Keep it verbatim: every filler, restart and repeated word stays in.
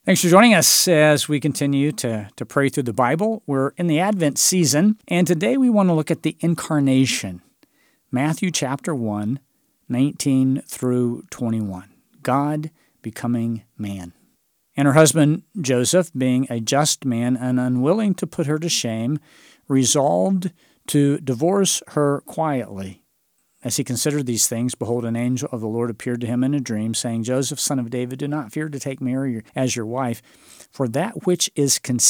Thanks for joining us as we continue to, to pray through the Bible. We're in the Advent season, and today we want to look at the Incarnation. Matthew chapter one, nineteen through twenty-one. God becoming man. And her husband Joseph, being a just man and unwilling to put her to shame, resolved to divorce her quietly. As he considered these things, behold, an angel of the Lord appeared to him in a dream, saying, Joseph, son of David, do not fear to take Mary as your wife, for that which is conceived